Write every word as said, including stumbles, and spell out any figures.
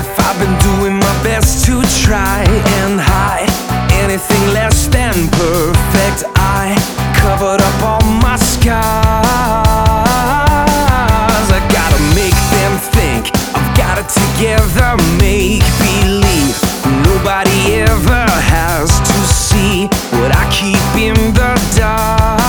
life I've been doing my best to try and hide anything less than perfect. I covered up all my scars. I gotta make them think I've got it together, make believe nobody ever has to see what I keep in the dark.